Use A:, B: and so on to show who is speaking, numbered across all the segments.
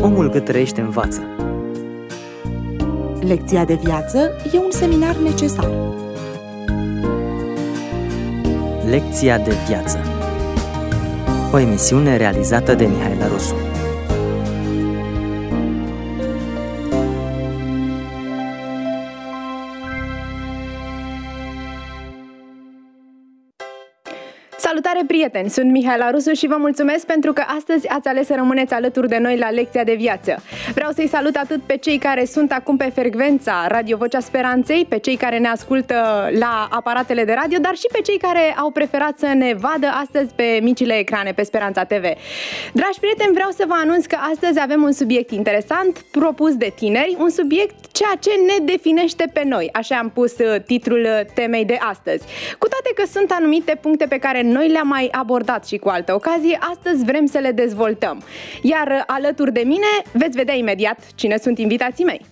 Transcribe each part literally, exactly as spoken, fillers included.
A: Omul cât trăiește învață.
B: Lecția de viață e un seminar necesar.
A: Lecția de viață. O emisiune realizată de Mihaela Rusu.
C: Salutare, prieteni! Sunt Mihaela Rusu și vă mulțumesc pentru că astăzi ați ales să rămâneți alături de noi la Lecția de Viață. Vreau să-i salut atât pe cei care sunt acum pe frecvența Radio Vocea Speranței, pe cei care ne ascultă la aparatele de radio, dar și pe cei care au preferat să ne vadă astăzi pe micile ecrane, pe Speranța T V. Dragi prieteni, vreau să vă anunț că astăzi avem un subiect interesant propus de tineri, un subiect ceea ce ne definește pe noi. Așa am pus titlul temei de astăzi. Cu toate că sunt anumite puncte pe care noi le-am mai abordat și cu altă ocazie, astăzi vrem să le dezvoltăm. Iar alături de mine veți vedea imediat cine sunt invitații mei.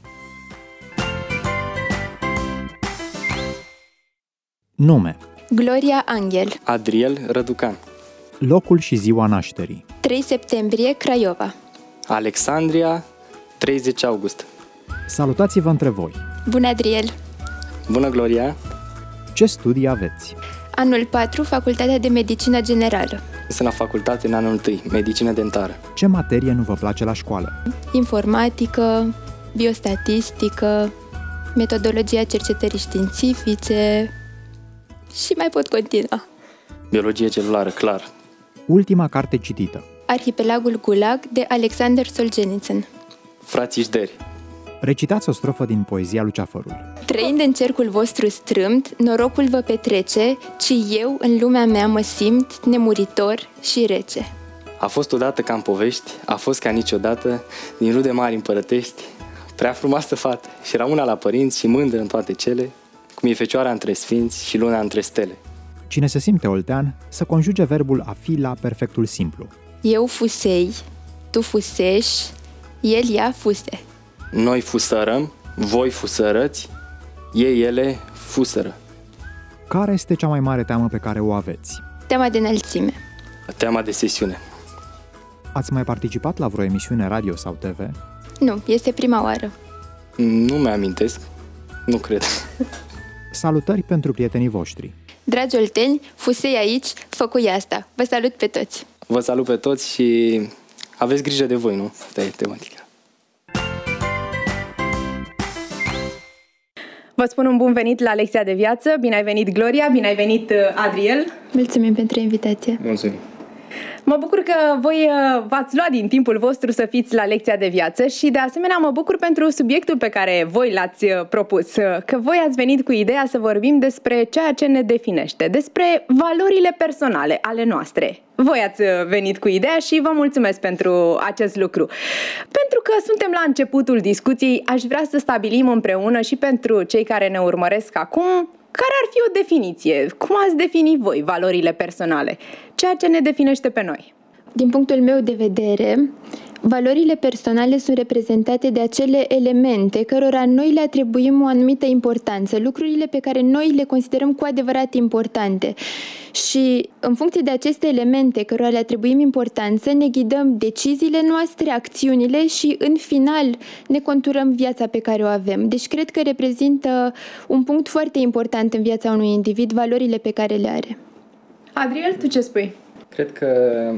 D: Nume:
E: Gloria Angel.
F: Adriel Răducan.
D: Locul și ziua nașterii:
E: trei septembrie, Craiova.
F: Alexandria, treizeci august.
D: Salutați-vă între voi.
E: Bună, Adriel!
F: Bună, Gloria!
D: Ce studii aveți?
E: Anul patru, Facultatea de Medicină Generală.
F: Sunt la facultate în anul întâi, medicină dentară.
D: Ce materie nu vă place la școală?
E: Informatică, biostatistică, metodologia cercetării științifice și mai pot continua.
F: Biologie celulară, clar.
D: Ultima carte citită:
E: Arhipelagul Gulag de Alexander Solzhenitsyn.
F: Frații Jderi.
D: Recitați o strofă din poezia Luceafărul.
E: Trăind în cercul vostru strâmt, norocul vă petrece, ci eu în lumea mea mă simt nemuritor și rece.
F: A fost odată ca în povești, a fost ca niciodată, din rude mari împărătești, prea frumoasă fată, și era una la părinți și mândră în toate cele, cum e fecioara între sfinți și luna între stele.
D: Cine se simte oltean, să conjuge verbul a fi la perfectul simplu.
E: Eu fusei, tu fuseși, el ea fuse.
F: Noi fusărăm, voi fusărăți, ei ele fusără.
D: Care este cea mai mare teamă pe care o aveți?
E: Teama de înălțime.
F: Teama de sesiune.
D: Ați mai participat la vreo emisiune radio sau T V?
E: Nu, este prima oară.
F: Nu mi-amintesc, nu cred.
D: Salutări pentru prietenii voștri.
E: Dragi olteni, fusei aici, făcui asta. Vă salut pe toți.
F: Vă salut pe toți și aveți grijă de voi, nu? Asta e tematica.
C: Vă spun un bun venit la Lecția de Viață. Bine ai venit, Gloria, bine ai venit, Adriel.
E: Mulțumim pentru invitație.
F: Mulțumim.
C: Mă bucur că voi v-ați luat din timpul vostru să fiți la Lecția de Viață și de asemenea mă bucur pentru subiectul pe care voi l-ați propus, că voi ați venit cu ideea să vorbim despre ceea ce ne definește, despre valorile personale ale noastre. Voi ați venit cu ideea și vă mulțumesc pentru acest lucru. Pentru că suntem la începutul discuției, aș vrea să stabilim împreună și pentru cei care ne urmăresc acum, care ar fi o definiție? Cum ați defini voi valorile personale? Ceea ce ne definește pe noi?
E: Din punctul meu de vedere, valorile personale sunt reprezentate de acele elemente cărora noi le atribuim o anumită importanță, lucrurile pe care noi le considerăm cu adevărat importante. Și în funcție de aceste elemente cărora le atribuim importanță, ne ghidăm deciziile noastre, acțiunile și în final ne conturăm viața pe care o avem. Deci cred că reprezintă un punct foarte important în viața unui individ, valorile pe care le are.
C: Adriel, tu ce spui?
F: Cred că,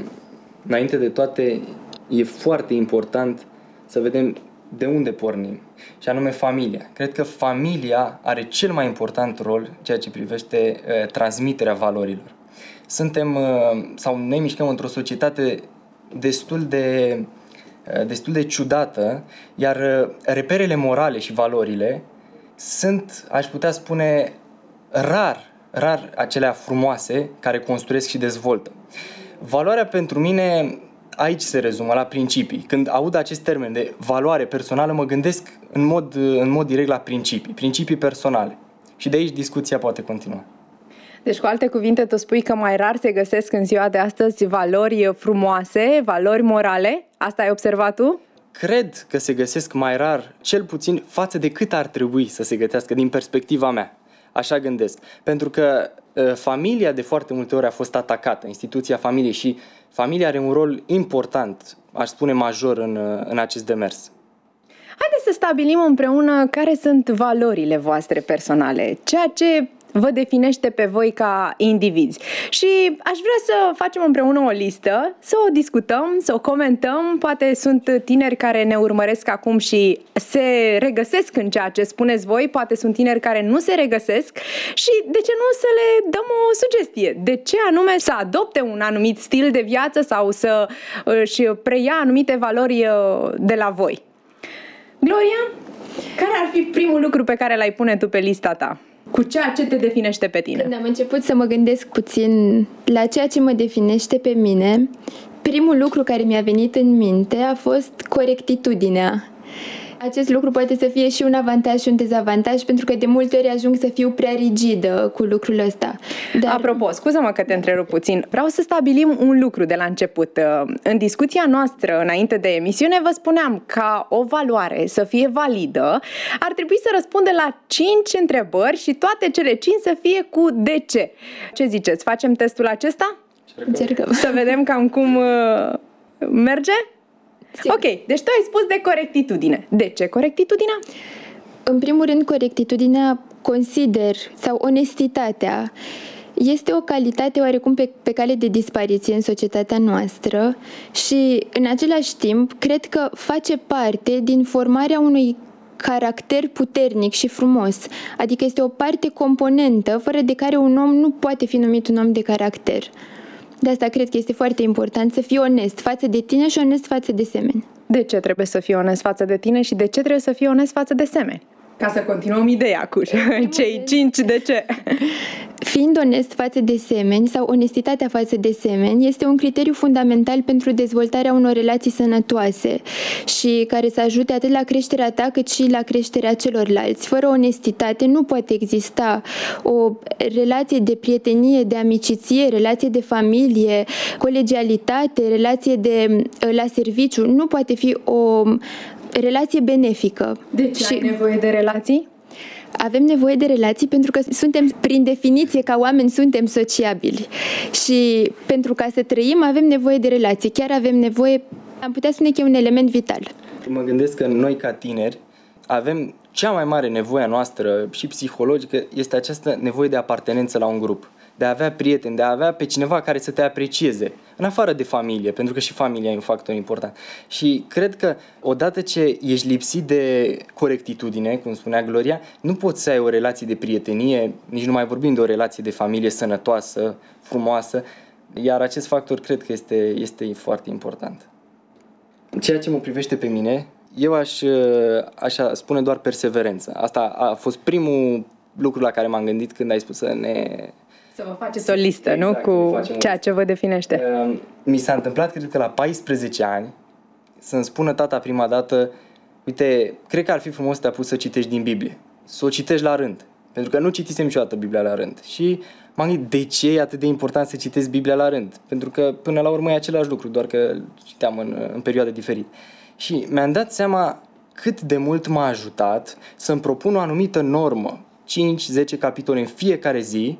F: înainte de toate, e foarte important să vedem de unde pornim, și anume familia. Cred că familia are cel mai important rol ceea ce privește uh, transmiterea valorilor. Suntem, uh, sau ne mișcăm într-o societate destul de, uh, destul de ciudată, iar uh, reperele morale și valorile sunt, aș putea spune, rar, rar acelea frumoase care construiesc și dezvoltă. Valoarea pentru mine aici se rezumă, la principii. Când aud acest termen de valoare personală, mă gândesc în mod, în mod direct la principii, principii personale. Și de aici discuția poate continua.
C: Deci, cu alte cuvinte, tu spui că mai rar se găsesc în ziua de astăzi valori frumoase, valori morale? Asta ai observat tu?
F: Cred că se găsesc mai rar, cel puțin față de cât ar trebui să se gătească din perspectiva mea. așa gândesc. Pentru că uh, familia de foarte multe ori a fost atacată, instituția familiei, și familia are un rol important, aș spune major în, uh, în acest demers.
C: Haideți să stabilim împreună care sunt valorile voastre personale, ceea ce vă definește pe voi ca indivizi. Și aș vrea să facem împreună o listă, să o discutăm, să o comentăm. Poate sunt tineri care ne urmăresc acum și se regăsesc în ceea ce spuneți voi, poate sunt tineri care nu se regăsesc și de ce nu să le dăm o sugestie? De ce anume să adopte un anumit stil de viață sau să își preia anumite valori de la voi? Gloria, care ar fi primul lucru pe care l-ai pune tu pe lista ta? Cu ceea ce te definește pe tine?
E: Când am început să mă gândesc puțin la ceea ce mă definește pe mine, primul lucru care mi-a venit în minte a fost corectitudinea. Acest lucru poate să fie și un avantaj și un dezavantaj, pentru că de multe ori ajung să fiu prea rigidă cu lucrul ăsta.
C: Dar... Apropo, scuză-mă că te întrerup puțin. Vreau să stabilim un lucru de la început. În discuția noastră, înainte de emisiune, vă spuneam ca o valoare să fie validă, ar trebui să răspundă la cinci întrebări și toate cele cinci să fie cu de ce. Ce ziceți? Facem testul acesta?
E: Încercăm.
C: Să vedem cam cum uh, merge?
E: Sigur.
C: Ok, deci tu ai spus de corectitudine. De ce corectitudinea?
E: În primul rând, corectitudinea consider, sau onestitatea, este o calitate oarecum pe, pe cale de dispariție în societatea noastră și, în același timp, cred că face parte din formarea unui caracter puternic și frumos. Adică este o parte componentă fără de care un om nu poate fi numit un om de caracter. De asta cred că este foarte important să fii onest față de tine și onest față de semeni.
C: De ce trebuie să fii onest față de tine și de ce trebuie să fii onest față de semeni? Ca să continuăm ideea cu cei cinci de ce.
E: Fiind onest față de semeni sau onestitatea față de semeni este un criteriu fundamental pentru dezvoltarea unor relații sănătoase și care să ajute atât la creșterea ta cât și la creșterea celorlalți. Fără onestitate nu poate exista o relație de prietenie, de amiciție, relație de familie, colegialitate, relație de la serviciu. Nu poate fi o relație benefică.
C: De ce și ai nevoie de relații?
E: Avem nevoie de relații pentru că suntem, prin definiție, ca oameni, suntem sociabili. Și pentru ca să trăim, avem nevoie de relații. Chiar avem nevoie, am putea spune că e un element vital.
F: Mă gândesc că noi, ca tineri, avem cea mai mare nevoie a noastră și psihologică, este această nevoie de apartenență la un grup. De a avea prieteni, de a avea pe cineva care să te aprecieze, în afară de familie, pentru că și familia e un factor important. Și cred că odată ce ești lipsit de corectitudine, cum spunea Gloria, nu poți să ai o relație de prietenie, nici nu mai vorbim de o relație de familie sănătoasă, frumoasă, iar acest factor cred că este, este foarte important. Ceea ce mă privește pe mine, eu aș, aș spune doar perseverență. Asta a fost primul lucru la care m-am gândit când ai spus să ne...
C: Să vă faceți o listă, exact, nu? Cu ceea ce vă definește.
F: Mi s-a întâmplat, cred că la paisprezece ani, să-mi spună tata prima dată, uite, cred că ar fi frumos să te apuci să citești din Biblie, să o citești la rând, pentru că nu citisem niciodată Biblia la rând. Și m-am gândit, de ce e atât de important să citesc Biblia la rând? Pentru că până la urmă e același lucru, doar că citeam în, în perioade diferite. Și mi-am dat seama cât de mult m-a ajutat să-mi propun o anumită normă, cinci zece capitole în fiecare zi.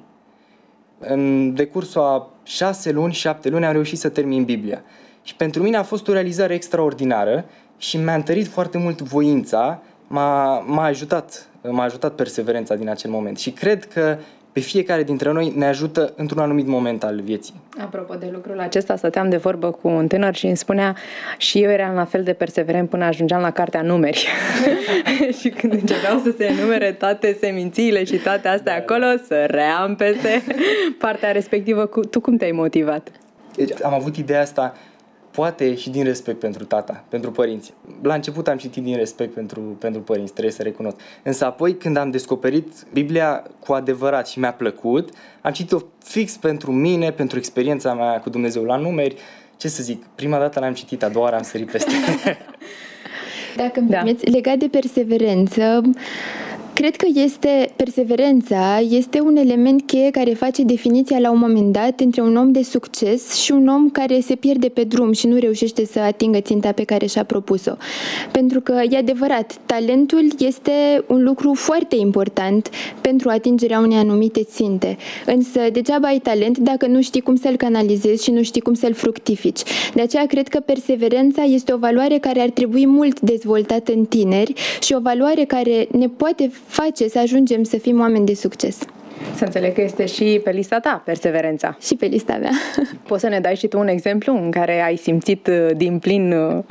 F: În decursul a șase luni, șapte luni am reușit să termin Biblia. Și pentru mine a fost o realizare extraordinară și mi-a întărit foarte mult voința, m-a, m-a ajutat, m-a ajutat perseverența din acel moment. Și cred că pe fiecare dintre noi ne ajută într-un anumit moment al vieții.
C: Apropo de lucrul acesta, stăteam de vorbă cu un tânăr și îmi spunea și eu eram la fel de perseverent până ajungeam la cartea numeri. Și când începeau să se enumere toate semințiile și toate astea da, acolo, săream peste partea respectivă. Tu cum te-ai motivat?
F: Deci, am avut ideea asta poate și din respect pentru tata, pentru părinți. La început am citit din respect pentru, pentru părinți, trebuie să recunosc. Însă apoi când am descoperit Biblia cu adevărat și mi-a plăcut, am citit-o fix pentru mine, pentru experiența mea cu Dumnezeu la numeri. Ce să zic, prima dată l-am citit, a doua oară am sărit peste.
E: Dacă îmi permiți, da. Legat de perseverență, Cred că este perseverența, este un element cheie care face definiția la un moment dat între un om de succes și un om care se pierde pe drum și nu reușește să atingă ținta pe care și-a propus-o. Pentru că, e adevărat, talentul este un lucru foarte important pentru atingerea unei anumite ținte. Însă, degeaba ai talent dacă nu știi cum să-l canalizezi și nu știi cum să-l fructifici. De aceea, cred că perseverența este o valoare care ar trebui mult dezvoltată în tineri și o valoare care ne poate face să ajungem să fim oameni de succes.
C: Să înțeleg că este și pe lista ta, perseverența.
E: Și pe lista mea.
C: Poți să ne dai și tu un exemplu în care ai simțit din plin...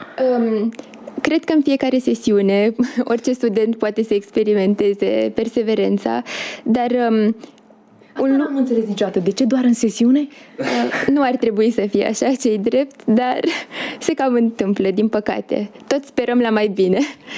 E: Um, cred că în fiecare sesiune orice student poate să experimenteze perseverența, dar... Um,
C: Asta un... nu am înțeles niciodată. De ce doar în sesiune?
E: Uh, nu ar trebui să fie așa, ce-i drept, dar se cam întâmplă, din păcate. Toți sperăm la mai bine.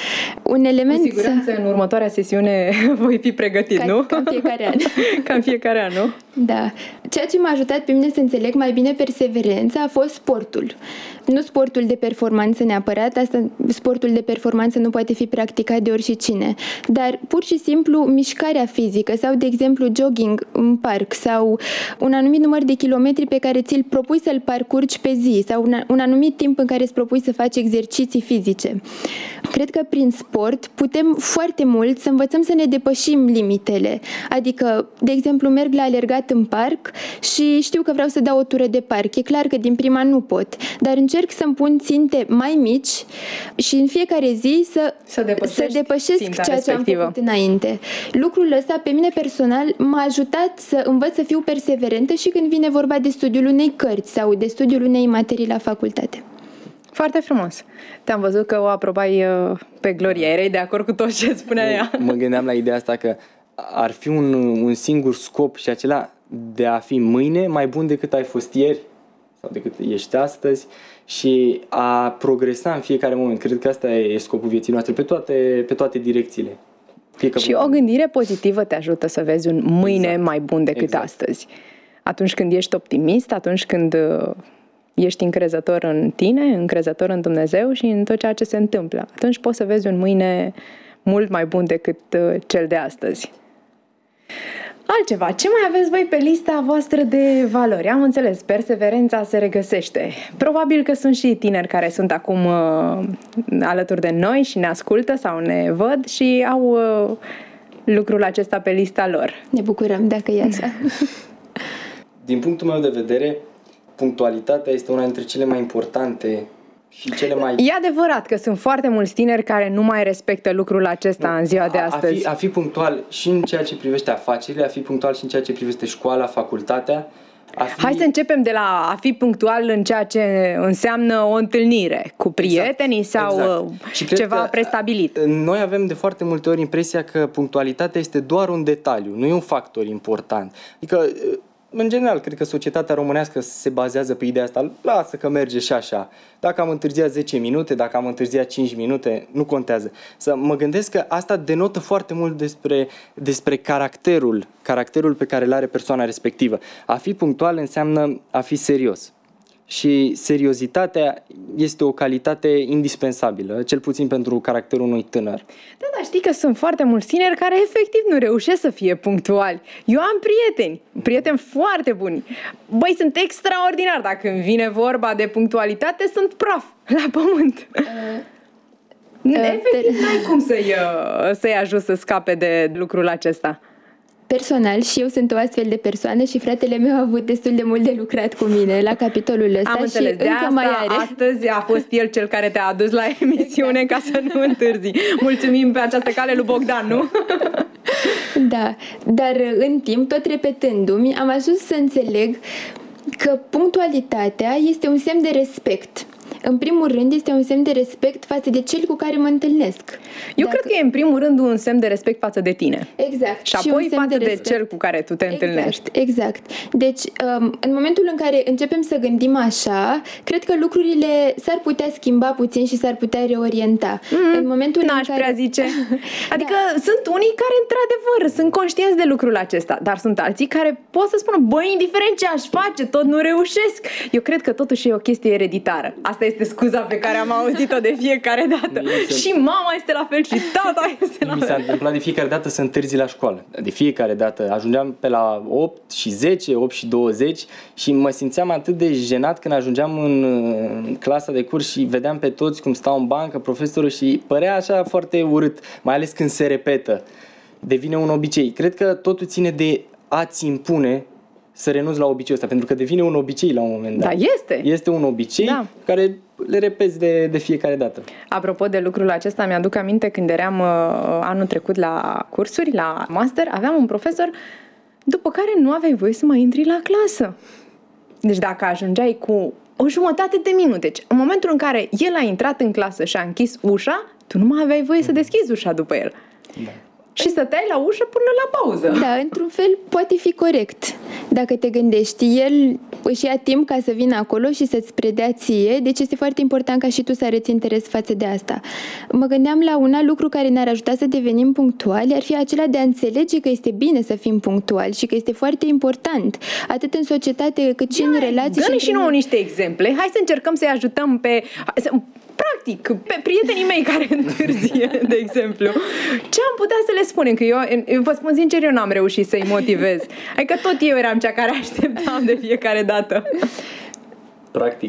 E: Un element...
C: Cu siguranță în următoarea sesiune voi fi pregătit,
E: ca,
C: nu?
E: Ca în fiecare an.
C: Ca în fiecare an, nu?
E: Da. Ceea ce m-a ajutat pe mine să înțeleg mai bine perseverența a fost sportul. Nu sportul de performanță neapărat, asta, sportul de performanță nu poate fi practicat de oricine, dar pur și simplu mișcarea fizică sau, de exemplu, jogging în parc sau un anumit număr de kilometri pe care ți-l propui să-l parcurgi pe zi sau un, un anumit timp în care îți propui să faci exerciții fizice. Cred că prin sport putem foarte mult să învățăm să ne depășim limitele. Adică, de exemplu, merg la alergat în parc și știu că vreau să dau o tură de parc. E clar că din prima nu pot, dar încerc să-mi pun ținte mai mici și în fiecare zi să,
C: să,
E: să depășesc ceea ce am făcut înainte. Lucrul ăsta, pe mine personal, m-a ajutat să învăț să fiu perseverentă și când vine vorba de studiul unei cărți sau de studiul unei materii la facultate.
C: Foarte frumos. Te-am văzut că o aprobai pe Gloria. Erai de acord cu tot ce spunea ea?
F: Mă gândeam la ideea asta că ar fi un, un singur scop și acela de a fi mâine mai bun decât ai fost ieri sau decât ești astăzi și a progresa în fiecare moment. Cred că asta e scopul vieții noastre pe toate, pe toate direcțiile.
C: Și o gândire pozitivă te ajută să vezi un mâine exact. mai bun decât
F: exact.
C: astăzi. Atunci când ești optimist, atunci când ești încrezător în tine, încrezător în Dumnezeu și în tot ceea ce se întâmplă, atunci poți să vezi un mâine mult mai bun decât cel de astăzi. Altceva, ce mai aveți voi pe lista voastră de valori? Am înțeles, perseverența se regăsește. Probabil că sunt și tineri care sunt acum uh, alături de noi și ne ascultă sau ne văd și au uh, lucrul acesta pe lista lor.
E: Ne bucurăm dacă e așa.
F: Din punctul meu de vedere, punctualitatea este una dintre cele mai importante și cele mai...
C: E adevărat că sunt foarte mulți tineri care nu mai respectă lucrul acesta nu, în ziua de astăzi.
F: A fi, a fi punctual și în ceea ce privește afacerile, a fi punctual și în ceea ce privește școala, facultatea. A fi...
C: Hai să începem de la a fi punctual în ceea ce înseamnă o întâlnire cu prietenii exact, sau exact. Și ceva prestabilit.
F: Noi avem de foarte multe ori impresia că punctualitatea este doar un detaliu, nu e un factor important. Adică... În general, cred că societatea românească se bazează pe ideea asta, lasă că merge și așa. Dacă am întârziat zece minute, dacă am întârziat cinci minute, nu contează. Să mă gândesc că asta denotă foarte mult despre, despre caracterul, caracterul pe care îl are persoana respectivă. A fi punctual înseamnă a fi serios. Și seriozitatea este o calitate indispensabilă, cel puțin pentru caracterul unui tânăr.
C: Da, dar știi că sunt foarte mulți tineri care efectiv nu reușesc să fie punctuali. Eu am prieteni, prieteni foarte buni. Băi, sunt extraordinari. Dacă îmi vine vorba de punctualitate, sunt praf la pământ. Uh, efectiv, uh, n-ai cum să-i, să-i ajut să scape de lucrul acesta.
E: Personal, și eu sunt o astfel de persoană și fratele meu a avut destul de mult de lucrat cu mine la capitolul ăsta.
C: Am înțeles,
E: și
C: de
E: încă
C: asta
E: mai are.
C: Astăzi a fost el cel care te-a adus la emisiune exact. Ca să nu întârzi. Mulțumim pe această cale lui Bogdan, nu?
E: Da, dar în timp, tot repetându-mi, am ajuns să înțeleg că punctualitatea este un semn de respect. În primul rând, este un semn de respect față de cel cu care mă întâlnesc.
C: Eu Dacă... cred că e în primul rând un semn de respect față de tine.
E: Exact.
C: Și apoi față de, de cel cu care tu te
E: exact,
C: întâlnești.
E: Exact. Deci, în momentul în care începem să gândim așa, cred că lucrurile s-ar putea schimba puțin și s-ar putea reorienta.
C: Mm,
E: în momentul
C: n-aș
E: în care...
C: prea zice. Adică da. Sunt unii care, într-adevăr, sunt conștienți de lucrul acesta, dar sunt alții care pot să spună, băi, indiferent ce aș face, tot nu reușesc. Eu cred că totuși e o chestie ereditară. Asta este este scuza pe care am auzit-o de fiecare dată. Și mama este la fel și tata este la fel.
F: Mi s-a întâmplat de fiecare dată să întârzi la școală. De fiecare dată. Ajungeam pe la opt și zece, opt și douăzeci și mă simțeam atât de jenat când ajungeam în clasa de curs și vedeam pe toți cum stau în bancă, profesorul, și părea așa foarte urât, mai ales când se repetă. Devine un obicei. Cred că totul ține de a-ți impune să renunți la obiceiul ăsta, pentru că devine un obicei la un moment dat.
C: Da, este.
F: Este un obicei da. care le repeți de, de fiecare dată.
C: Apropo de lucrul acesta, mi-aduc aminte când eram uh, anul trecut la cursuri, la master, aveam un profesor după care nu aveai voie să mai intri la clasă. Deci dacă ajungeai cu o jumătate de minute, în momentul în care el a intrat în clasă și a închis ușa, tu nu mai aveai voie să deschizi ușa după el. Da. Și stăteai la ușă până la pauză.
E: Da, într-un fel poate fi corect. Dacă te gândești, el își ia timp ca să vină acolo și să-ți predea ție, deci este foarte important ca și tu să arăți interes față de asta. Mă gândeam la un alt lucru care ne-ar ajuta să devenim punctuali, ar fi acela de a înțelege că este bine să fim punctuali și că este foarte important, atât în societate cât și în relații.
C: Dă-ne și nouă niște exemple. Hai să încercăm să-i ajutăm pe... Practic, pe prietenii mei care întârzie, de exemplu. Ce am putea să le spunem? Că eu, eu vă spun sincer, eu n-am reușit să-i motivez. Adică tot eu eram cea care așteptam de fiecare dată.
F: Practic.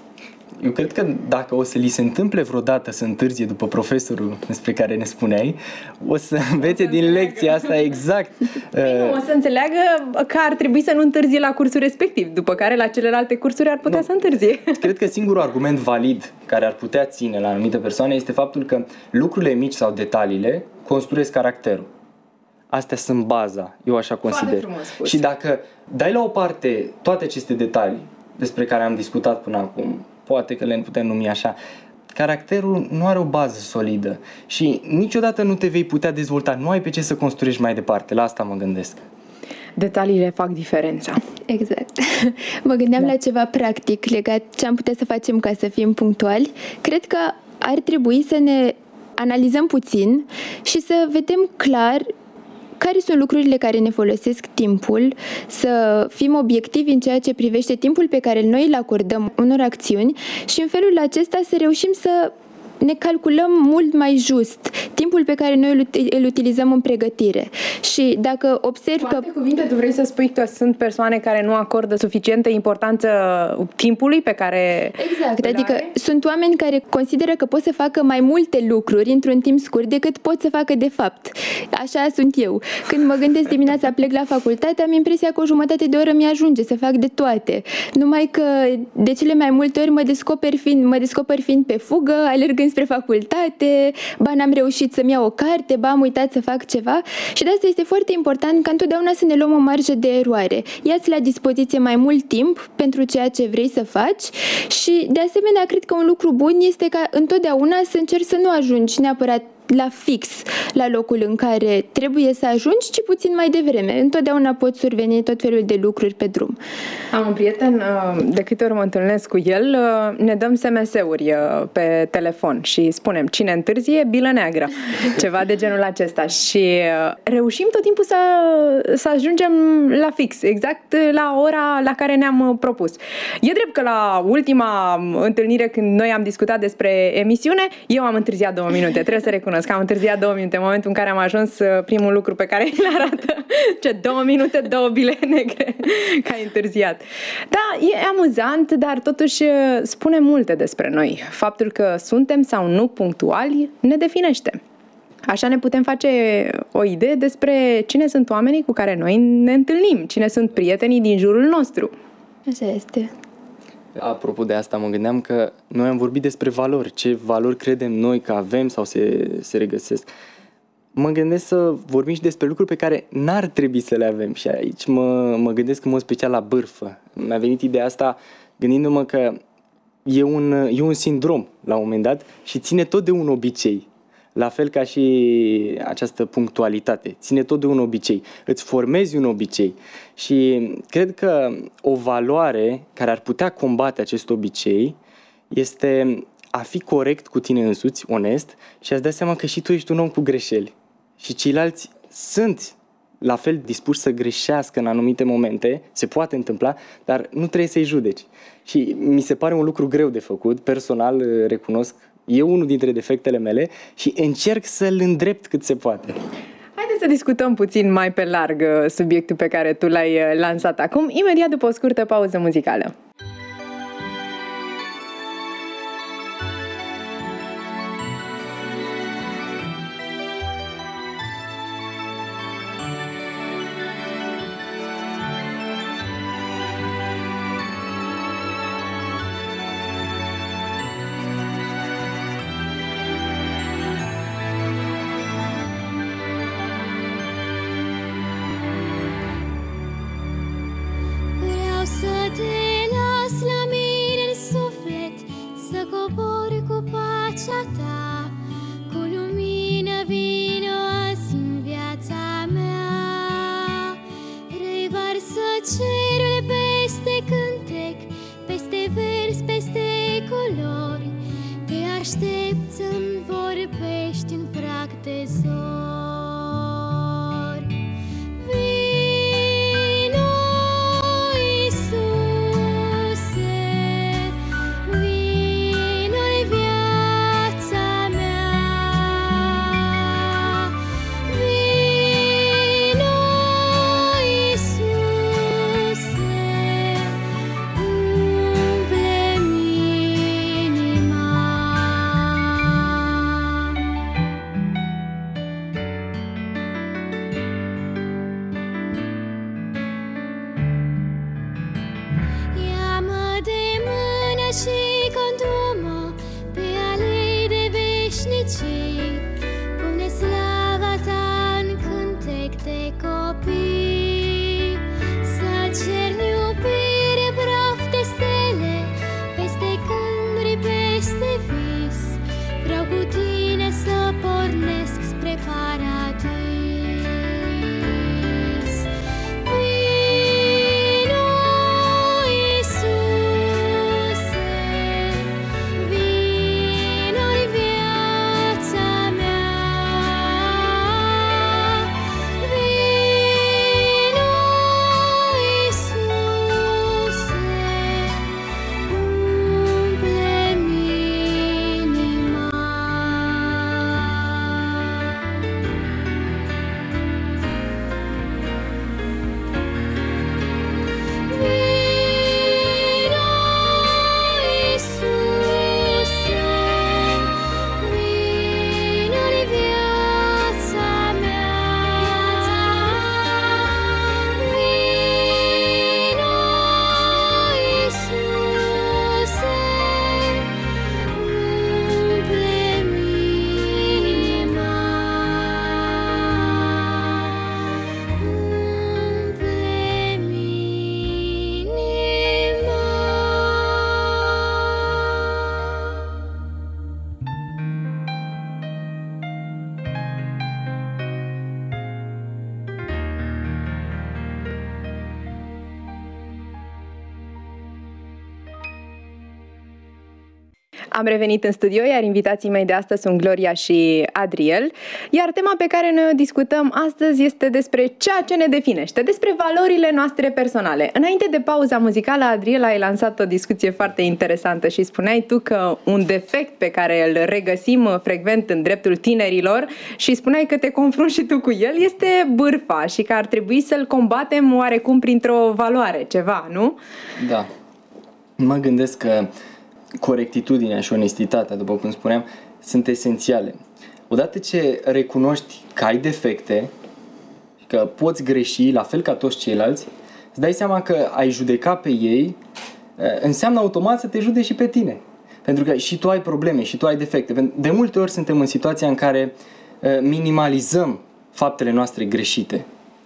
F: Eu cred că dacă o să li se întâmple vreodată să întârzie după profesorul despre care ne spuneai, o să învețe din înțeleagă. lecția asta exact.
C: Păi nu, o să înțeleagă că ar trebui să nu întârzie la cursul respectiv, după care la celelalte cursuri ar putea nu. să întârzie.
F: Cred că singurul argument valid care ar putea ține la anumite persoane este faptul că lucrurile mici sau detaliile construiesc caracterul. Astea sunt baza, eu așa consider. Și dacă dai la o parte toate aceste detalii despre care am discutat până acum, poate că le putem numi așa, caracterul nu are o bază solidă și niciodată nu te vei putea dezvolta, nu ai pe ce să construiești mai departe, la asta mă gândesc.
C: Detaliile fac diferența.
E: Exact. Mă gândeam da. la ceva practic legat ce am putea să facem ca să fim punctuali. Cred că ar trebui să ne analizăm puțin și să vedem clar care sunt lucrurile care ne folosesc timpul, să fim obiectivi în ceea ce privește timpul pe care noi îl acordăm unor acțiuni și în felul acesta să reușim să ne calculăm mult mai just timpul pe care noi îl utilizăm în pregătire. Și dacă observ că...
C: Cu cuvinte, tu vrei să spui că sunt persoane care nu acordă suficientă importanță timpului pe care...
E: Exact, adică are? Sunt oameni care consideră că pot să facă mai multe lucruri într-un timp scurt decât pot să facă de fapt. Așa sunt eu. Când mă gândesc dimineața plec la facultate, am impresia că o jumătate de oră mi-ajunge să fac de toate. Numai că de cele mai multe ori mă descoper fiind, mă descoper fiind pe fugă, alergând spre facultate, ba n-am reușit să-mi iau o carte, ba am uitat să fac ceva și de asta este foarte important ca întotdeauna să ne luăm o marjă de eroare. Ia-ți la dispoziție mai mult timp pentru ceea ce vrei să faci și de asemenea cred că un lucru bun este ca întotdeauna să încerci să nu ajungi neapărat la fix la locul în care trebuie să ajungi, ci puțin mai devreme. Întotdeauna pot surveni tot felul de lucruri pe drum.
C: Am un prieten, de câte ori mă întâlnesc cu el, ne dăm S M S-uri pe telefon și spunem cine întârzie, bilă neagră. Ceva de genul acesta. Și reușim tot timpul să, să ajungem la fix, exact la ora la care ne-am propus. E drept că la ultima întâlnire când noi am discutat despre emisiune, eu am întârziat două minute. Trebuie să recunosc că am întârziat două minute în momentul în care am ajuns primul lucru pe care îl arată. Ce două minute, două bile negre că ai întârziat. Da, e amuzant, dar totuși spune multe despre noi. Faptul că suntem sau nu punctuali ne definește. Așa ne putem face o idee despre cine sunt oamenii cu care noi ne întâlnim, cine sunt prietenii din jurul nostru.
E: Așa este.
F: Apropo de asta, mă gândeam că noi am vorbit despre valori, ce valori credem noi că avem sau se, se regăsesc. Mă gândesc să vorbim și despre lucruri pe care n-ar trebui să le avem și aici mă, mă gândesc în mod special la bârfă. Mi-a venit ideea asta gândindu-mă că e un, e un sindrom la un moment dat și ține tot de un obicei. La fel ca și această punctualitate, ține tot de un obicei, îți formezi un obicei și cred că o valoare care ar putea combate acest obicei este a fi corect cu tine însuți, onest și a-ți da seama că și tu ești un om cu greșeli și ceilalți sunt la fel dispuși să greșească în anumite momente, se poate întâmpla, dar nu trebuie să-i judeci. Și mi se pare un lucru greu de făcut, personal recunosc, e unul dintre defectele mele și încerc să-l îndrept cât se poate.
C: Haideți să discutăm puțin mai pe larg subiectul pe care tu l-ai lansat acum, imediat după o scurtă pauză muzicală. Am revenit în studio, iar invitații mei de astăzi sunt Gloria și Adriel, iar tema pe care noi o discutăm astăzi este despre ceea ce ne definește, despre valorile noastre personale. Înainte de pauza muzicală, Adriel, ai lansat o discuție foarte interesantă și spuneai tu că un defect pe care îl regăsim frecvent în dreptul tinerilor și spuneai că te confrunți și tu cu el este bârfa și că ar trebui să-l combatem oarecum printr-o valoare, ceva, nu?
F: Da. Mă gândesc că corectitudinea și onestitatea, după cum spuneam, sunt esențiale. Odată ce recunoști că ai defecte, că poți greși la fel ca toți ceilalți, îți dai seama că ai judeca pe ei înseamnă automat să te judeci și pe tine. Pentru că și tu ai probleme, și tu ai defecte. De multe ori suntem în situația în care minimalizăm faptele noastre greșite.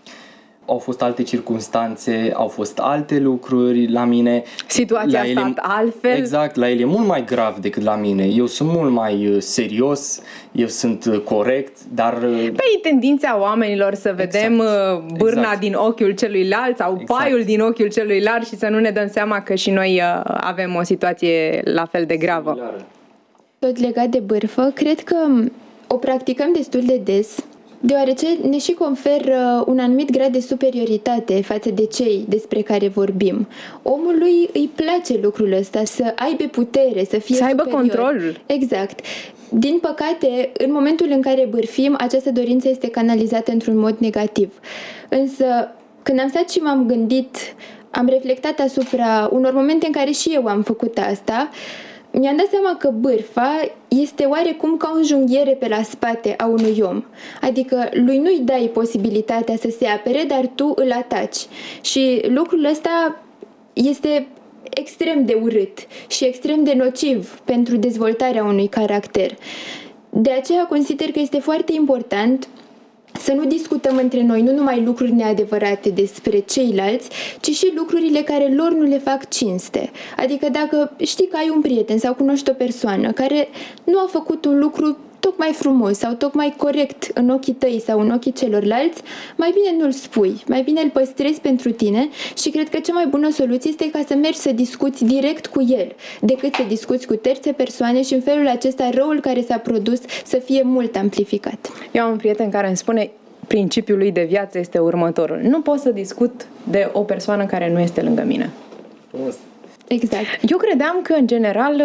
F: Au fost alte circunstanțe, au fost alte lucruri la mine.
C: Situația a stat altfel.
F: Exact, la el e mult mai grav decât la mine. Eu sunt mult mai serios, eu sunt corect, dar...
C: Păi tendința oamenilor să vedem exact. bârna exact. din ochiul celuilalt sau exact. paiul din ochiul celuilalt și să nu ne dăm seama că și noi avem o situație la fel de gravă.
E: Tot legat de bârfă, cred că o practicăm destul de des. Deoarece ne și conferă un anumit grad de superioritate față de cei despre care vorbim. Omului îi place lucrul ăsta, să aibă putere, să fie
C: să aibă
E: superior.
C: controlul.
E: Exact. Din păcate, în momentul în care bârfim, această dorință este canalizată într-un mod negativ. Însă, când am stat și m-am gândit, am reflectat asupra unor momente în care și eu am făcut asta, mi-am dat seama că bârfa este oarecum ca o înjunghiere pe la spate a unui om. Adică lui nu-i dai posibilitatea să se apere, dar tu îl ataci. Și lucrul ăsta este extrem de urât și extrem de nociv pentru dezvoltarea unui caracter. De aceea consider că este foarte important să nu discutăm între noi nu numai lucruri neadevărate despre ceilalți, ci și lucrurile care lor nu le fac cinste. Adică dacă știi că ai un prieten sau cunoști o persoană care nu a făcut un lucru tocmai frumos sau tocmai corect în ochii tăi sau în ochii celorlalți, mai bine nu-l spui, mai bine îl păstrezi pentru tine și cred că cea mai bună soluție este ca să mergi să discuți direct cu el, decât să discuți cu terțe persoane și în felul acesta răul care s-a produs să fie mult amplificat.
C: Eu am un prieten care îmi spune principiul lui de viață este următorul. Nu pot să discut de o persoană care nu este lângă mine.
E: Exact.
C: Eu credeam că, în general,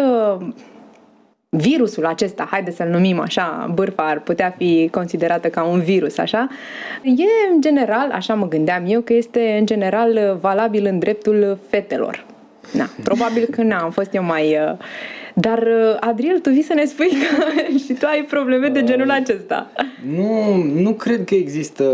C: virusul acesta, haide să-l numim așa, bârfa ar putea fi considerată ca un virus, așa, e în general, așa mă gândeam eu, că este în general valabil în dreptul fetelor. Na, probabil că n-am fost eu mai... Dar, Adriel, tu vii să ne spui că și tu ai probleme de genul acesta.
F: Nu, nu cred că există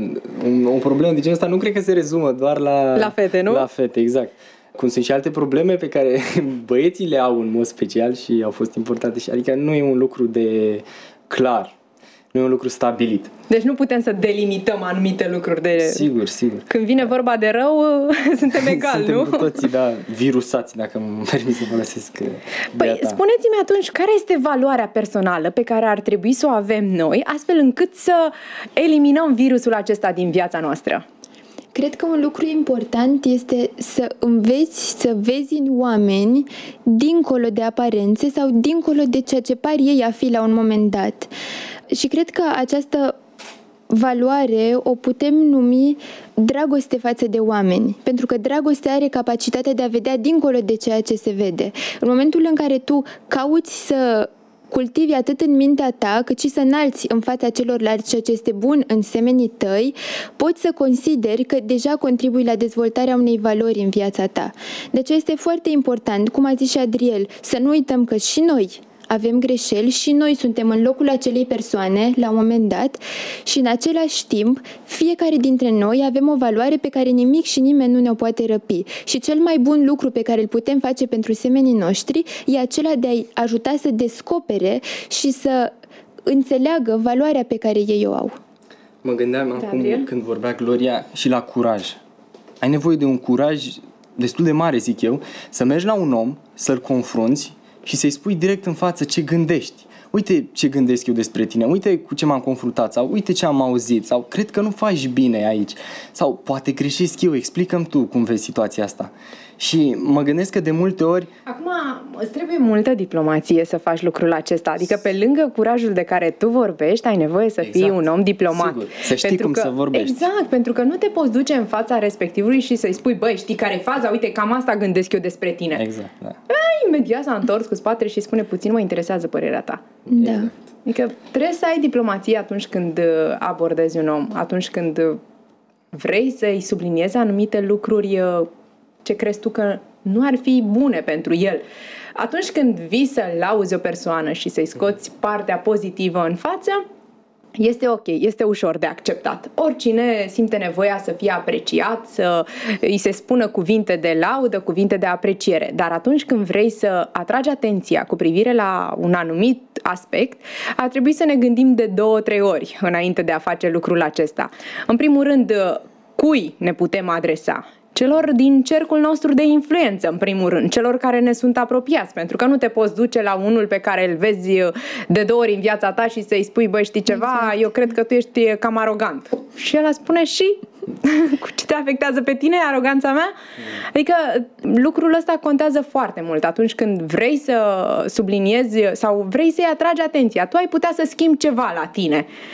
F: un, o problemă de genul ăsta, nu cred că se rezumă doar la...
C: La fete, nu?
F: La fete, exact. Cum sunt și alte probleme pe care băieții le au în mod special și au fost importante și adică nu e un lucru de clar, nu e un lucru stabilit.
C: Deci nu putem să delimităm anumite lucruri de...
F: Sigur, sigur.
C: Când vine vorba de rău, suntem egali,
F: suntem
C: nu?
F: cu toții, da, virusați, dacă îmi permis să folosesc.
C: Păi, spuneți-mi atunci, care este valoarea personală pe care ar trebui să o avem noi, astfel încât să eliminăm virusul acesta din viața noastră?
E: Cred că un lucru important este să înveți să vezi în oameni dincolo de aparențe sau dincolo de ceea ce par ei a fi la un moment dat. Și cred că această valoare o putem numi dragoste față de oameni, pentru că dragostea are capacitatea de a vedea dincolo de ceea ce se vede. În momentul în care tu cauți să cultivi atât în mintea ta, cât și să înalți în fața celorlalți ceea ce este bun în semenii tăi, poți să consideri că deja contribui la dezvoltarea unei valori în viața ta. De aceea este foarte important, cum a zis și Adriel, să nu uităm că și noi avem greșeli și noi suntem în locul acelei persoane la un moment dat și în același timp fiecare dintre noi avem o valoare pe care nimic și nimeni nu ne-o poate răpi și cel mai bun lucru pe care îl putem face pentru semenii noștri e acela de a-i ajuta să descopere și să înțeleagă valoarea pe care ei o au.
F: Mă gândeam
C: da,
F: acum
C: Adriel?
F: când vorbea Gloria și la curaj. Ai nevoie de un curaj destul de mare, zic eu, să mergi la un om, să-l confrunți și să-i spui direct în față ce gândești. Uite ce gândesc eu despre tine, uite cu ce m-am confruntat sau uite ce am auzit sau cred că nu faci bine aici sau poate greșesc eu, explică-mi tu cum vezi situația asta. Și mă gândesc că de multe ori...
C: Acum îți trebuie multă diplomație să faci lucrul acesta, adică pe lângă curajul de care tu vorbești, ai nevoie să fii
F: exact.
C: Un om diplomat.
F: Sigur, să știi
C: pentru
F: cum
C: că,
F: să vorbești.
C: Exact, pentru că nu te poți duce în fața respectivului și să-i spui, băi, știi care e faza? Uite, cam asta gândesc eu despre tine.
F: Exact, da.
C: A, imediat s-a întors cu spatele și spune, puțin mă interesează părerea ta.
E: Da.
F: Exact.
C: Adică trebuie să ai diplomație atunci când abordezi un om, atunci când vrei să-i subliniezi anumite lucruri ce crezi tu că nu ar fi bune pentru el. Atunci când vii să lauzi o persoană și să-i scoți partea pozitivă în față, este ok, este ușor de acceptat. Oricine simte nevoia să fie apreciat, să îi se spună cuvinte de laudă, cuvinte de apreciere. Dar atunci când vrei să atragi atenția cu privire la un anumit aspect, ar trebui să ne gândim de două, trei ori înainte de a face lucrul acesta. În primul rând, cui ne putem adresa? Celor din cercul nostru de influență, în primul rând, celor care ne sunt apropiați, pentru că nu te poți duce la unul pe care îl vezi de două ori în viața ta și să-i spui, băi, știi ceva, exact. Eu cred că tu ești cam arogant. Și el spune și cu ce te afectează pe tine, aroganța mea? Adică lucrul ăsta contează foarte mult atunci când vrei să subliniezi sau vrei să-i atragi atenția. Tu ai putea să schimbi ceva la tine.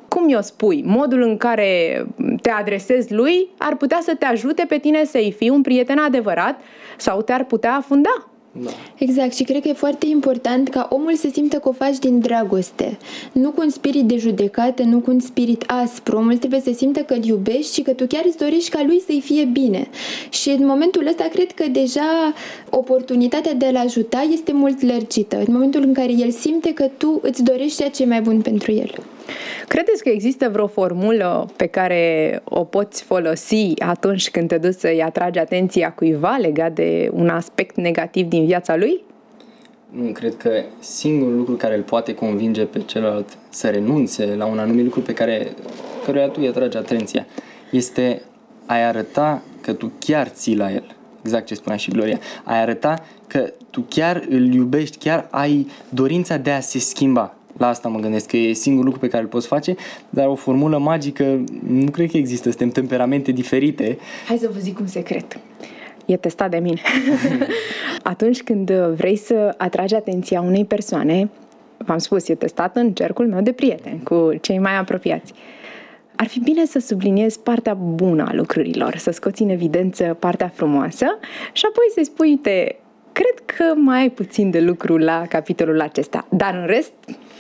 C: cum i-o spui, modul în care te adresezi lui ar putea să te ajute pe tine să-i fii un prieten adevărat sau te-ar putea afunda.
F: Da.
E: Exact, și cred că e foarte important ca omul să simtă că o faci din dragoste, nu cu un spirit de judecată, nu cu un spirit aspru. Omul trebuie să simtă că îl iubești și că tu chiar îți dorești ca lui să-i fie bine. Și în momentul ăsta cred că deja oportunitatea de a-l ajuta este mult lărgită, în momentul în care el simte că tu îți dorești ceea ce e mai bun pentru el.
C: Credeți că există vreo formulă pe care o poți folosi atunci când te duci să-i atragi atenția cuiva legat de un aspect negativ din viața lui?
F: Nu, cred că singurul lucru care îl poate convinge pe celălalt să renunțe la un anumit lucru pe care căruia tu îi atragi atenția este a-i arăta că tu chiar ții la el. Exact ce spunea și Gloria. A-i arăta că tu chiar îl iubești, chiar ai dorința de a se schimba. La asta mă gândesc, că e singurul lucru pe care îl poți face, dar o formulă magică nu cred că există, suntem temperamente diferite.
C: Hai să vă zic un secret. E testat de mine. Atunci când vrei să atragi atenția unei persoane, v-am spus, e testat în cercul meu de prieteni, cu cei mai apropiați. Ar fi bine să subliniezi partea bună a lucrurilor, să scoți în evidență partea frumoasă și apoi să-i spui, uite, cred că mai ai puțin de lucru la capitolul acesta, dar în rest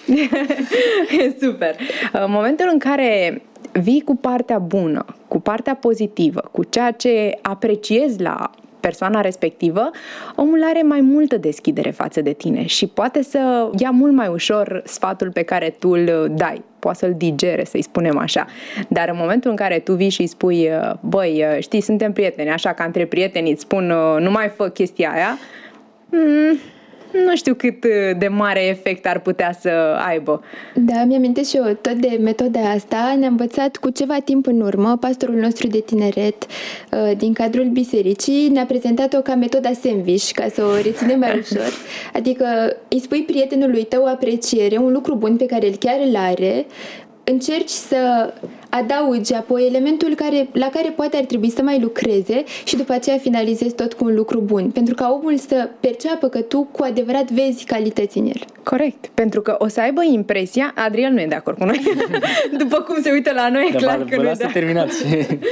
C: e super. În momentul în care vii cu partea bună, cu partea pozitivă, cu ceea ce apreciezi la persoana respectivă, omul are mai multă deschidere față de tine și poate să ia mult mai ușor sfatul pe care tu îl dai. Poate să-l digere, să-i spunem așa. Dar în momentul în care tu vii și îi spui, băi, știi, suntem prieteni, așa că între prieteni îți spun, nu mai fă chestia aia, mm, nu știu cât de mare efect ar putea să aibă.
E: Da, mi-amintesc și eu tot de metoda asta. Ne-a învățat cu ceva timp în urmă pastorul nostru de tineret din cadrul bisericii. Ne-a prezentat-o ca metoda sandwich, ca să o reținem mai ușor. Adică îi spui prietenului tău apreciere, un lucru bun pe care el chiar îl are, încerci să adaugi apoi elementul care, la care poate ar trebui să mai lucreze și după aceea finalizezi tot cu un lucru bun, pentru ca omul să perceapă că tu cu adevărat vezi calități în el.
C: Corect, pentru că o să aibă impresia, Adriel nu e de acord cu noi, după cum se uită la noi, e
F: da,
C: clar
F: vă,
C: că
F: vă
C: nu e
F: las
C: de
F: să terminați.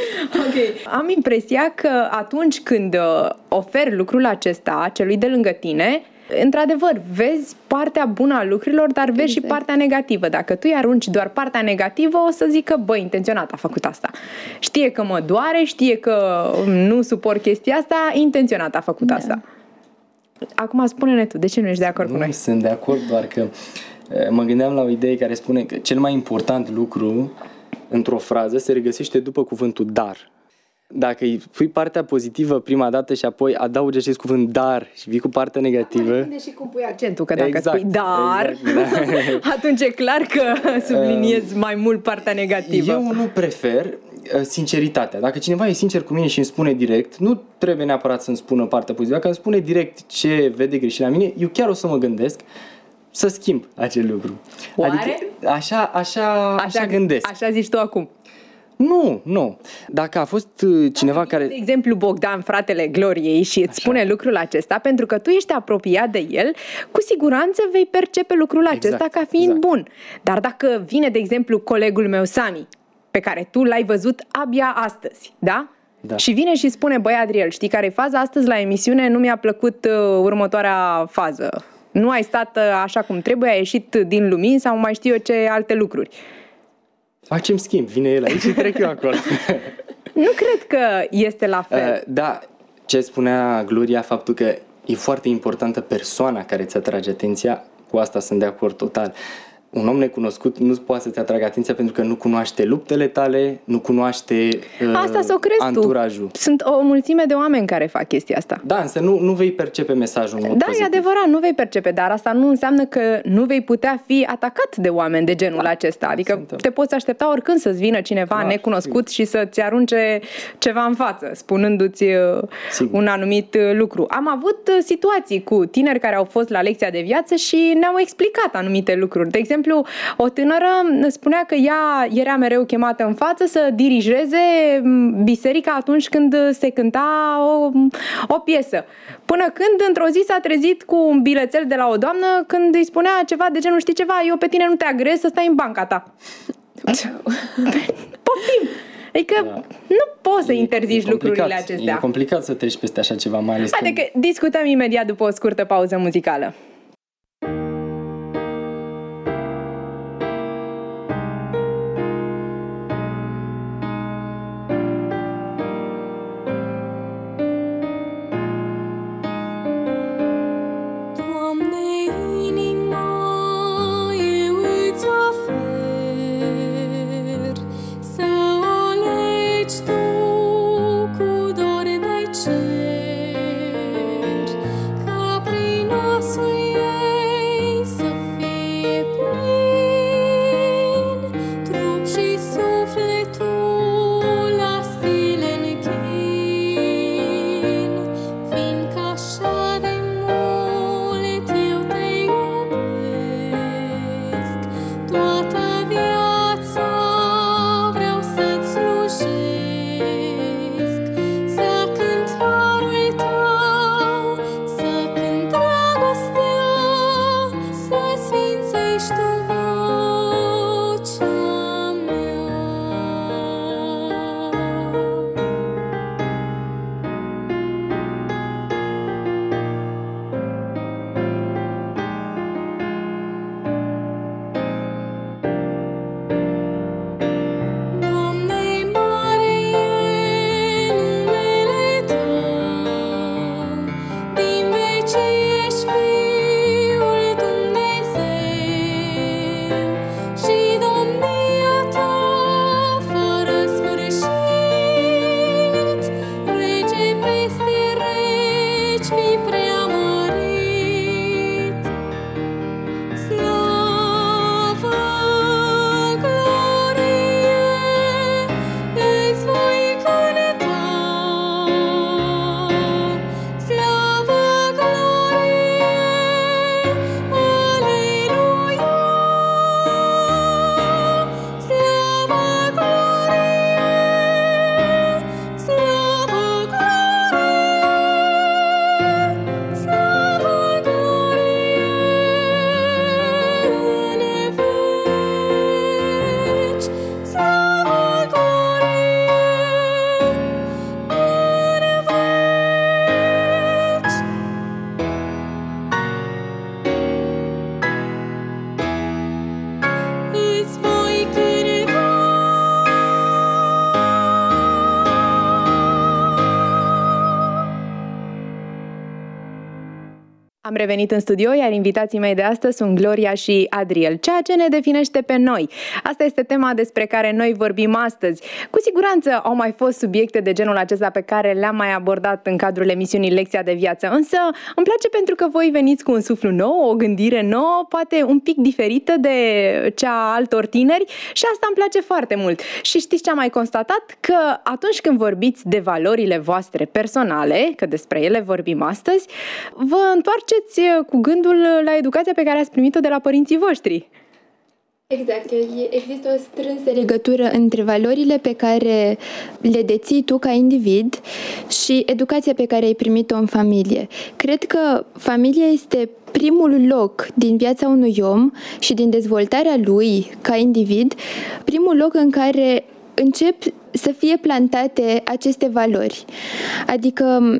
C: Ok, am impresia că atunci când oferi lucrul acesta celui de lângă tine, într-adevăr, vezi partea bună a lucrurilor, dar vezi exact. Și partea negativă. Dacă tu îi arunci doar partea negativă, o să zică, bă, intenționat a făcut asta. Știe că mă doare, știe că nu suport chestia asta, intenționat a făcut da. asta. Acum spune-ne tu, de ce nu ești de acord
F: nu
C: cu noi?
F: Nu sunt de acord, doar că mă gândeam la o idee care spune că cel mai important lucru într-o frază se regăsește după cuvântul dar. Dacă îi pui partea pozitivă prima dată și apoi adaugi acest cuvânt dar și vii cu partea negativă...
C: Depinde și cum pui accentul, că dacă
F: exact,
C: spui dar,
F: exact, da.
C: atunci e clar că subliniezi mai mult partea negativă.
F: Eu nu prefer sinceritatea. Dacă cineva e sincer cu mine și îmi spune direct, nu trebuie neapărat să-mi spună partea pozitivă. Dacă îmi spune direct ce vede greșit la mine, eu chiar o să mă gândesc să schimb acel lucru.
C: Oare?
F: Adică așa, așa, așa, așa gândesc.
C: Așa zici tu acum.
F: Nu, nu. Dacă a fost cineva
C: Dacă
F: care...
C: De exemplu, Bogdan, fratele Gloriei, și îți Așa. spune lucrul acesta, pentru că tu ești apropiat de el, cu siguranță vei percepe lucrul exact, acesta ca fiind exact. bun. Dar dacă vine, de exemplu, colegul meu, Sami, pe care tu l-ai văzut abia astăzi, da? Da. Și vine și spune, băi, Adriel, știi care e faza astăzi la emisiune? Nu mi-a plăcut uh, următoarea fază. Nu ai stat uh, așa cum trebuie, ai ieșit din lumini sau mai știu eu ce alte lucruri.
F: Facem schimb, vine el aici și trec eu acolo.
C: Nu cred că este la fel.
F: Uh, da, ce spunea Gloria, faptul că e foarte importantă persoana care îți atrage atenția, cu asta sunt de acord total. Un om necunoscut nu poate să-ți atragă atenția pentru că nu cunoaște luptele tale, nu cunoaște uh,
C: asta s-o crezi
F: anturajul.
C: Tu. Sunt o mulțime de oameni care fac chestia asta.
F: Da, însă nu, nu vei percepe mesajul.
C: Da,
F: pozitiv.
C: E adevărat, nu vei percepe, dar asta nu înseamnă că nu vei putea fi atacat de oameni de genul da, acesta. Adică suntem. Te poți aștepta oricând să-ți vină cineva da, necunoscut sigur. Și să-ți arunce ceva în față, spunându-ți sigur. Un anumit lucru. Am avut situații cu tineri care au fost la lecția de viață și ne-au explicat anumite lucruri. De exemplu, o tânără spunea că ea era mereu chemată în față să dirigeze biserica atunci când se cânta o, o piesă. Până când într-o zi s-a trezit cu un bilețel de la o doamnă când îi spunea ceva de genul, știi ceva, eu pe tine nu te agrez, să stai în banca ta. Poftim! Adică da. nu poți să interzici lucrurile acestea.
F: E complicat să treci peste așa ceva, mai ales
C: Adică când... discutăm imediat după o scurtă pauză muzicală. Am revenit în studio, iar invitații mei de astăzi sunt Gloria și Adriel. Ceea ce ne definește pe noi. Asta este tema despre care noi vorbim astăzi. Cu siguranță au mai fost subiecte de genul acesta pe care le-am mai abordat în cadrul emisiunii Lecția de Viață, însă îmi place pentru că voi veniți cu un suflu nou, o gândire nouă, poate un pic diferită de cea a altor tineri și asta îmi place foarte mult. Și știți ce am mai constatat? Că atunci când vorbiți de valorile voastre personale, că despre ele vorbim astăzi, vă întoarceți cu gândul la educația pe care ați primit-o de la părinții voștri.
E: Exact. Există o strânsă legătură între valorile pe care le deții tu ca individ și educația pe care ai primit-o în familie. Cred că familia este primul loc din viața unui om și din dezvoltarea lui ca individ, primul loc în care încep să fie plantate aceste valori. Adică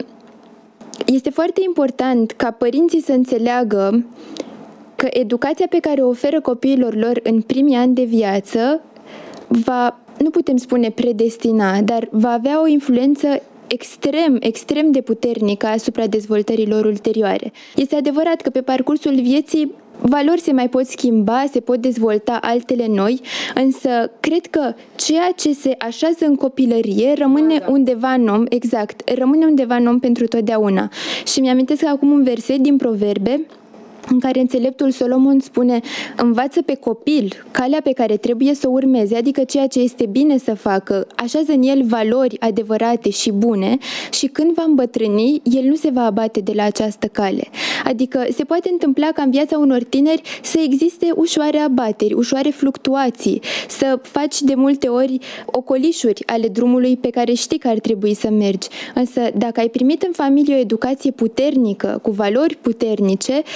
E: este foarte important ca părinții să înțeleagă că educația pe care o oferă copiilor lor în primii ani de viață va, nu putem spune predestina, dar va avea o influență extrem, extrem de puternică asupra dezvoltării lor ulterioare. Este adevărat că pe parcursul vieții valori se mai pot schimba, se pot dezvolta altele noi, însă cred că ceea ce se așează în copilărie rămâne undeva în om, exact, rămâne undeva în om pentru totdeauna. Și mi-amintesc acum un verset din Proverbe în care înțeleptul Solomon spune: învață pe copil calea pe care trebuie să o urmeze, adică ceea ce este bine să facă, așează în el valori adevărate și bune și când va îmbătrâni, el nu se va abate de la această cale. Adică se poate întâmpla ca în viața unor tineri să existe ușoare abateri, ușoare fluctuații, să faci de multe ori ocolișuri ale drumului pe care știi că ar trebui să mergi. Însă dacă ai primit în familie o educație puternică, cu valori puternice,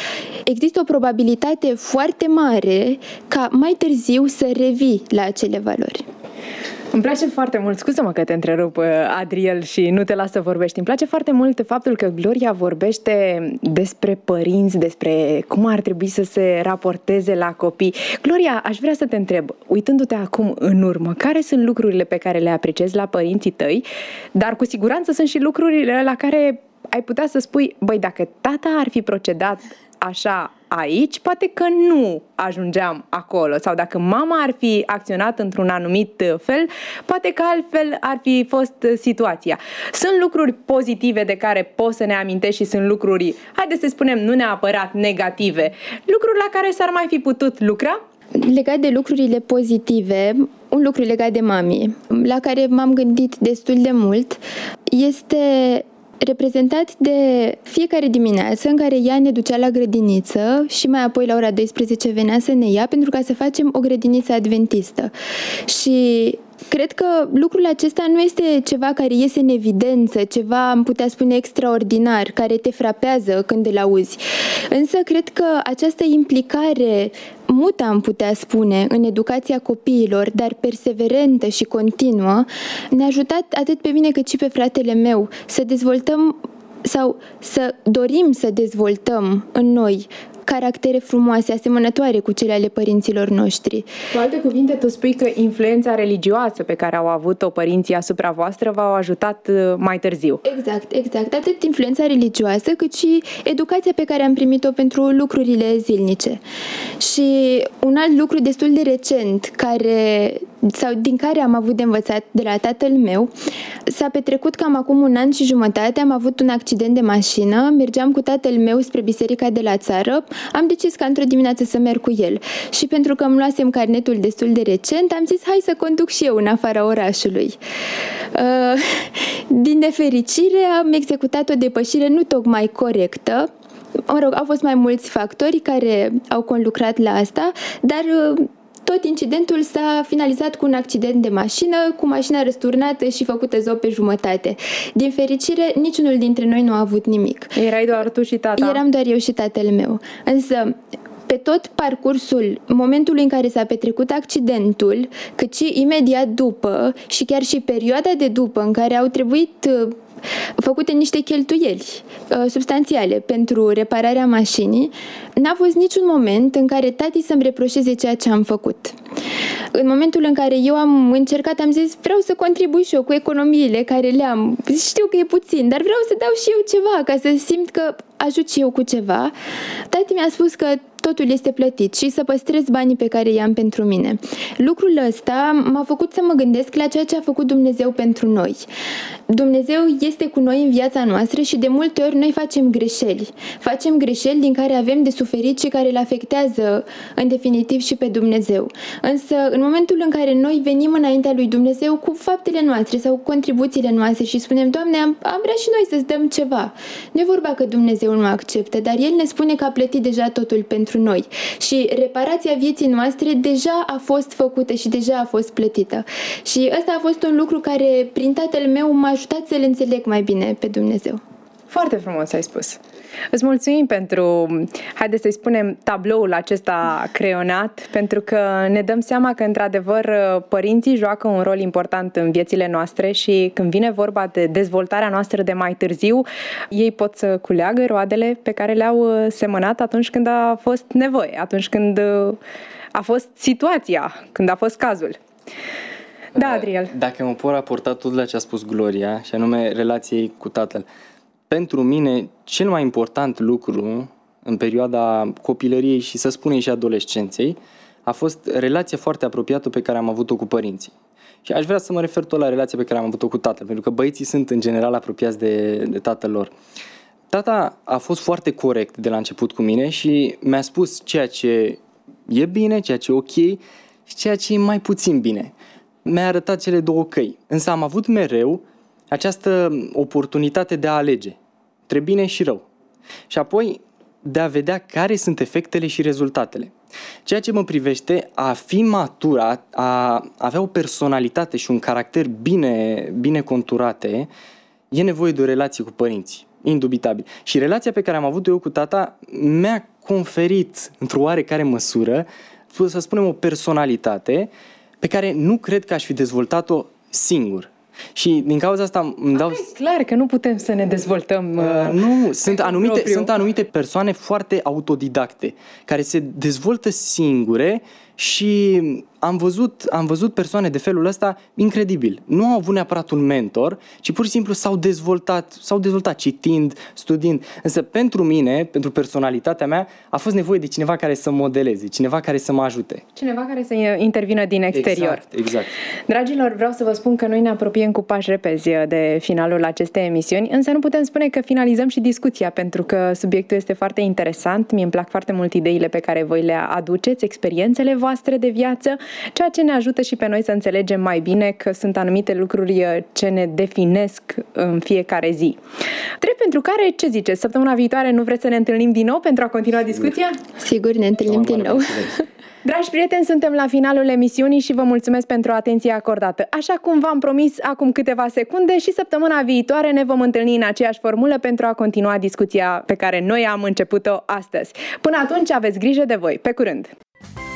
E: există o probabilitate foarte mare ca mai târziu să revii la acele valori.
C: Îmi place foarte mult, scuză-mă că te întrerup, Adriel, și nu te las să vorbești. Îmi place foarte mult faptul că Gloria vorbește despre părinți, despre cum ar trebui să se raporteze la copii. Gloria, aș vrea să te întreb, uitându-te acum în urmă, care sunt lucrurile pe care le apreciezi la părinții tăi, dar cu siguranță sunt și lucrurile la care ai putea să spui, băi, dacă tata ar fi procedat așa aici, poate că nu ajungeam acolo, sau dacă mama ar fi acționat într-un anumit fel, poate că altfel ar fi fost situația. Sunt lucruri pozitive de care poți să ne amintești și sunt lucruri, haideți să spunem, nu neapărat negative, lucruri la care s-ar mai fi putut lucra?
E: Legat de lucrurile pozitive, un lucru legat de mami, la care m-am gândit destul de mult, este reprezentat de fiecare dimineață în care ea ne ducea la grădiniță și mai apoi la ora douăsprezece venea să ne ia pentru ca să facem o grădiniță adventistă. Și cred că lucrul acesta nu este ceva care iese în evidență, ceva, am putea spune, extraordinar, care te frapează când îl auzi. Însă cred că această implicare mută, am putea spune, în educația copiilor, dar perseverentă și continuă, ne-a ajutat atât pe mine cât și pe fratele meu să dezvoltăm sau să dorim să dezvoltăm în noi caractere frumoase, asemănătoare cu cele ale părinților noștri.
C: Cu alte cuvinte, tu spui că influența religioasă pe care au avut-o părinții asupra voastră v-au ajutat mai târziu.
E: Exact, exact. Atât influența religioasă, cât și educația pe care am primit-o pentru lucrurile zilnice. Și un alt lucru destul de recent, care, sau din care am avut de învățat de la tatăl meu, s-a petrecut cam acum un an și jumătate, am avut un accident de mașină, mergeam cu tatăl meu spre biserica de la țară, am decis ca într-o dimineață să merg cu el. Și pentru că îmi luasem carnetul destul de recent, am zis, hai să conduc și eu în afara orașului. Din nefericire, am executat o depășire nu tocmai corectă. Mă rog, au fost mai mulți factori care au conlucrat la asta, dar tot incidentul s-a finalizat cu un accident de mașină, cu mașina răsturnată și făcută zău pe jumătate. Din fericire, niciunul dintre noi nu a avut nimic.
C: Erai doar tu și tata?
E: Eram doar eu și tatăl meu. Însă, pe tot parcursul momentului în care s-a petrecut accidentul, cât și imediat după și chiar și perioada de după în care au trebuit făcute niște cheltuieli uh, substanțiale pentru repararea mașinii, n-a fost niciun moment în care tati să-mi reproșeze ceea ce am făcut. În momentul în care eu am încercat, am zis, vreau să contribui și eu cu economiile care le-am. Știu că e puțin, dar vreau să dau și eu ceva, ca să simt că ajut și eu cu ceva. Tati mi-a spus că totul este plătit și să păstrez banii pe care i-am pentru mine. Lucrul ăsta m-a făcut să mă gândesc la ceea ce a făcut Dumnezeu pentru noi. Dumnezeu este cu noi în viața noastră și de multe ori noi facem greșeli. Facem greșeli din care avem de suferit și care îl afectează în definitiv și pe Dumnezeu. Însă în momentul în care noi venim înaintea lui Dumnezeu cu faptele noastre sau cu contribuțiile noastre și spunem, Doamne, am, am vrea și noi să-ți dăm ceva. Nu e vorba că Dumnezeu nu acceptă, dar El ne spune că a plătit deja totul pentru noi. Și reparația vieții noastre deja a fost făcută și deja a fost plătită. Și ăsta a fost un lucru care, prin tatăl meu, m-a ajutat să-L înțeleg mai bine pe Dumnezeu.
C: Foarte frumos ai spus. Îți mulțumim pentru, haideți să-i spunem, tabloul acesta creionat, pentru că ne dăm seama că, într-adevăr, părinții joacă un rol important în viețile noastre și când vine vorba de dezvoltarea noastră de mai târziu, ei pot să culeagă roadele pe care le-au semănat atunci când a fost nevoie, atunci când a fost situația, când a fost cazul. Da, Adriel.
F: Dacă mă pot raporta tot la ce a spus Gloria, și anume relației cu tatăl, pentru mine, cel mai important lucru în perioada copilăriei și, să spunem, și adolescenței a fost relația foarte apropiată pe care am avut-o cu părinții. Și aș vrea să mă refer tot la relația pe care am avut-o cu tatăl, pentru că băieții sunt în general apropiați de, de tatăl lor. Tata a fost foarte corect de la început cu mine și mi-a spus ceea ce e bine, ceea ce e ok și ceea ce e mai puțin bine. Mi-a arătat cele două căi, însă am avut mereu această oportunitate de a alege între bine și rău și apoi de a vedea care sunt efectele și rezultatele. Ceea ce mă privește, a fi matur, a, a avea o personalitate și un caracter bine, bine conturate, e nevoie de o relație cu părinții, indubitabil. Și relația pe care am avut-o eu cu tata mi-a conferit, într-o oarecare măsură, să spunem, o personalitate pe care nu cred că aș fi dezvoltat-o singur. Și din cauza asta îmi dau...
C: E clar că nu putem să ne dezvoltăm. Uh,
F: nu, sunt anumite, sunt anumite persoane foarte autodidacte, care se dezvoltă singure și am văzut, am văzut persoane de felul ăsta incredibil. Nu au avut neapărat un mentor, ci pur și simplu s-au dezvoltat, s-au dezvoltat citind, studiind. Însă pentru mine, pentru personalitatea mea, a fost nevoie de cineva care să modeleze, cineva care să mă ajute.
C: Cineva care să intervină din exterior.
F: Exact, exact.
C: Dragilor, vreau să vă spun că noi ne apropiem cu pași repezi de finalul acestei emisiuni, însă nu putem spune că finalizăm și discuția, pentru că subiectul este foarte interesant. Mie îmi plac foarte mult ideile pe care voi le aduceți, experiențele voastre de viață, ceea ce ne ajută și pe noi să înțelegem mai bine că sunt anumite lucruri ce ne definesc în fiecare zi. Drept pentru care, ce ziceți? Săptămâna viitoare nu vreți să ne întâlnim din nou pentru a continua discuția?
E: Sigur, ne întâlnim din nou.
C: Dragi prieteni, suntem la finalul emisiunii și vă mulțumesc pentru atenția acordată. Așa cum v-am promis acum câteva secunde, și săptămâna viitoare ne vom întâlni în aceeași formulă pentru a continua discuția pe care noi am început-o astăzi. Până atunci, aveți grijă de voi. Pe curând!